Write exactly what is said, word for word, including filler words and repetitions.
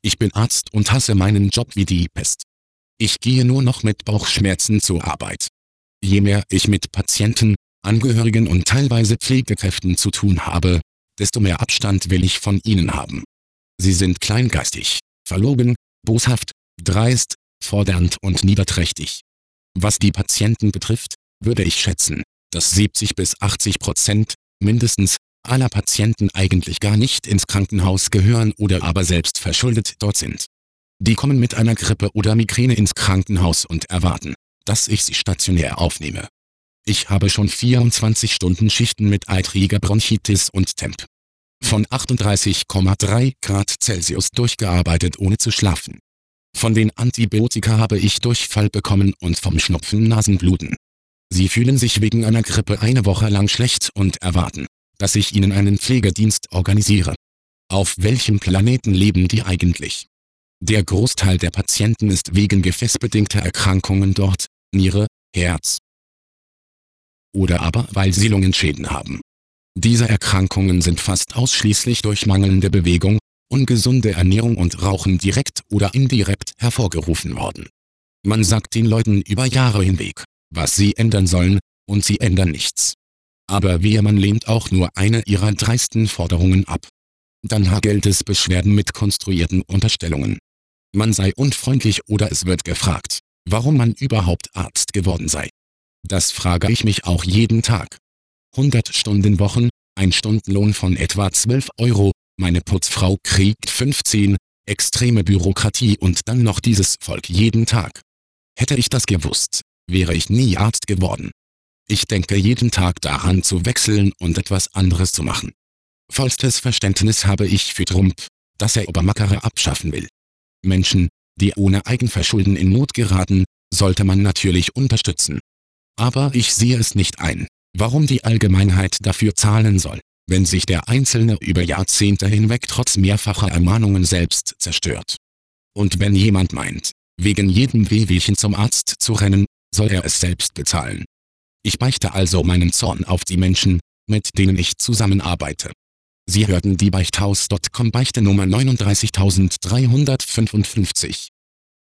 Ich bin Arzt und hasse meinen Job wie die Pest. Ich gehe nur noch mit Bauchschmerzen zur Arbeit. Je mehr ich mit Patienten, Angehörigen und teilweise Pflegekräften zu tun habe, desto mehr Abstand will ich von ihnen haben. Sie sind kleingeistig, verlogen, boshaft, dreist, fordernd und niederträchtig. Was die Patienten betrifft, würde ich schätzen, dass siebzig bis achtzig Prozent, mindestens, aller Patienten eigentlich gar nicht ins Krankenhaus gehören oder aber selbst verschuldet dort sind. Die kommen mit einer Grippe oder Migräne ins Krankenhaus und erwarten, dass ich sie stationär aufnehme. Ich habe schon vierundzwanzig Stunden Schichten mit eitriger Bronchitis und Temp. Von achtunddreißig Komma drei Grad Celsius durchgearbeitet ohne zu schlafen. Von den Antibiotika habe ich Durchfall bekommen und vom Schnupfen Nasenbluten. Sie fühlen sich wegen einer Grippe eine Woche lang schlecht und erwarten, dass ich ihnen einen Pflegedienst organisiere. Auf welchem Planeten leben die eigentlich? Der Großteil der Patienten ist wegen gefäßbedingter Erkrankungen dort, Niere, Herz. Oder aber weil sie Lungenschäden haben. Diese Erkrankungen sind fast ausschließlich durch mangelnde Bewegung, ungesunde Ernährung und Rauchen direkt oder indirekt hervorgerufen worden. Man sagt den Leuten über Jahre hinweg, was sie ändern sollen, und sie ändern nichts. Aber wehe, man lehnt auch nur eine ihrer dreisten Forderungen ab. Dann hagelt es Beschwerden mit konstruierten Unterstellungen. Man sei unfreundlich oder es wird gefragt, warum man überhaupt Arzt geworden sei. Das frage ich mich auch jeden Tag. hundert Stunden Wochen, ein Stundenlohn von etwa zwölf Euro, meine Putzfrau kriegt fünfzehn, extreme Bürokratie und dann noch dieses Volk jeden Tag. Hätte ich das gewusst, wäre ich nie Arzt geworden. Ich denke jeden Tag daran zu wechseln und etwas anderes zu machen. Vollstes Verständnis habe ich für Trump, dass er Obamacare abschaffen will. Menschen, die ohne Eigenverschulden in Not geraten, sollte man natürlich unterstützen. Aber ich sehe es nicht ein, warum die Allgemeinheit dafür zahlen soll, wenn sich der Einzelne über Jahrzehnte hinweg trotz mehrfacher Ermahnungen selbst zerstört. Und wenn jemand meint, wegen jedem Wehwehchen zum Arzt zu rennen, soll er es selbst bezahlen. Ich beichte also meinen Zorn auf die Menschen, mit denen ich zusammenarbeite. Sie hörten die Beichthaus Punkt com Beichte Nummer neununddreißigtausenddreihundertfünfundfünfzig.